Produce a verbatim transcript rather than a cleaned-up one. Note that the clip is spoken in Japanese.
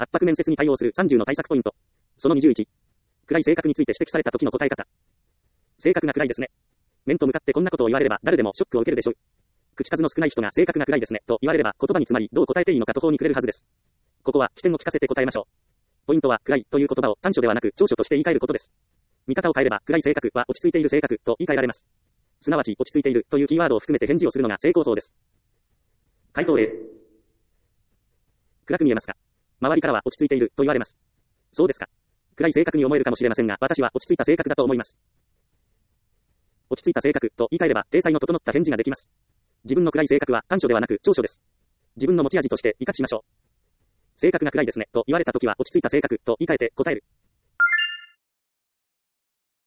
圧迫面接に対応するさんじゅうの対策ポイント。そのにじゅういち。暗い性格について指摘された時の答え方。性格が暗いですね。面と向かってこんなことを言われれば誰でもショックを受けるでしょう。口数の少ない人が性格が暗いですねと言われれば言葉に詰まりどう答えていいのか途方に暮れるはずです。ここは起点を聞かせて答えましょう。ポイントは暗いという言葉を短所ではなく長所として言い換えることです。見方を変えれば暗い性格は落ち着いている性格と言い換えられます。すなわち落ち着いているというキーワードを含めて返事をするのが成功法です。回答 A。暗く見えますか？周りからは落ち着いていると言われます。そうですか。暗い性格に思えるかもしれませんが、私は落ち着いた性格だと思います。落ち着いた性格と言い換えれば、体裁の整った返事ができます。自分の暗い性格は短所ではなく長所です。自分の持ち味として生かしましょう。性格が暗いですねと言われたときは落ち着いた性格と言い換えて答える。